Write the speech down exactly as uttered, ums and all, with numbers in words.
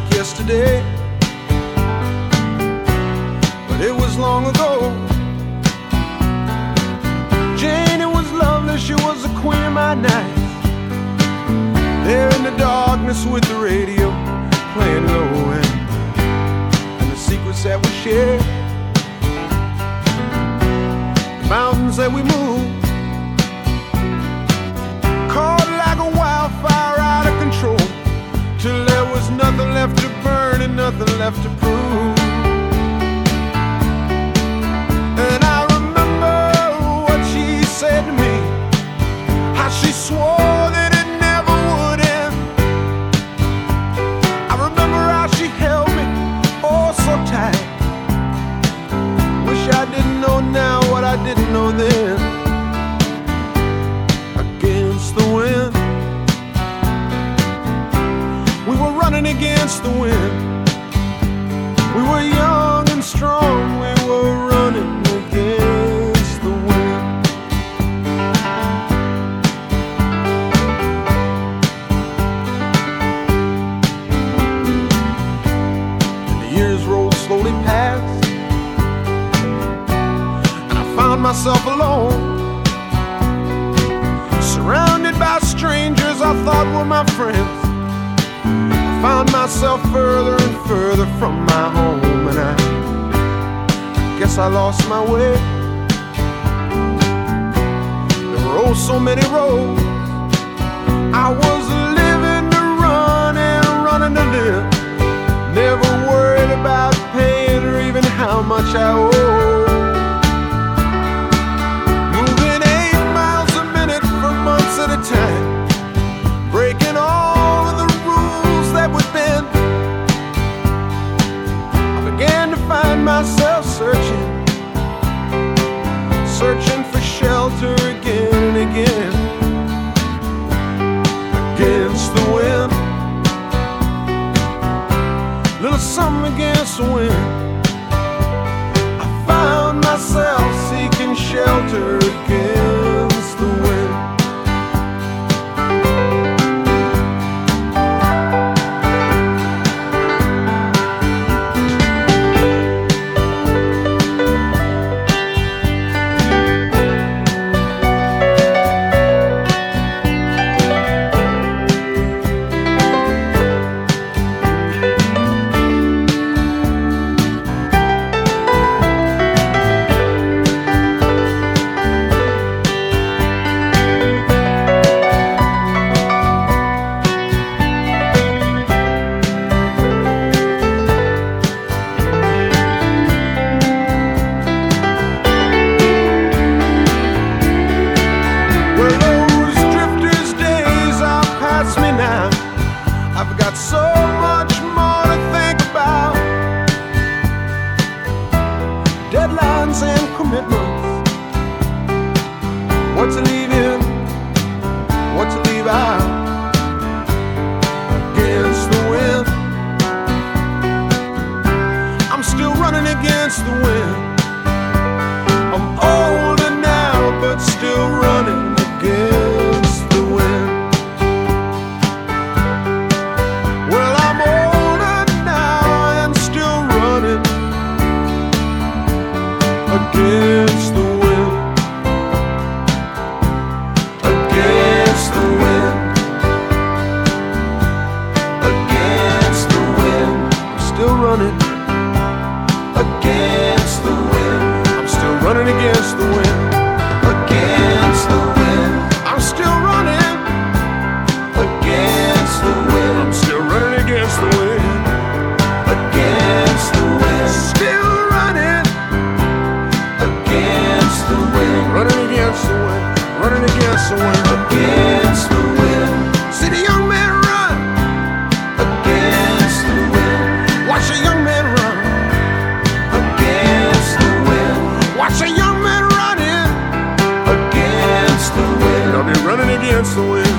like yesterday, but it was long ago. Jane, it was lovely, she was the queen of my night. There in the darkness with the radio playing low end, and the secrets that we shared, the mountains that we moved, caught like a wildfire out of control, till there was nothing left to burn and nothing left to prove. And I remember what she said to me, how she swore that it never would end. I remember how she held me oh so tight. Wish I didn't know now what I didn't know then. Against the wind, we were running against the wind. We were young and strong, we were running against the wind. And the years rolled slowly past, and I found myself alone, surrounded by strangers I thought were my friends. Found myself further and further from my home, and I guess I lost my way. There were oh so many roads. I was living to run and running to live, never worried about paying or even how much I owe. Moving eight miles a minute for months at a time, breaking all of the that would bend. I began to find myself searching, searching for shelter again and again. Against the wind, little something against the wind. I found myself seeking shelter against the wind. Against the wind.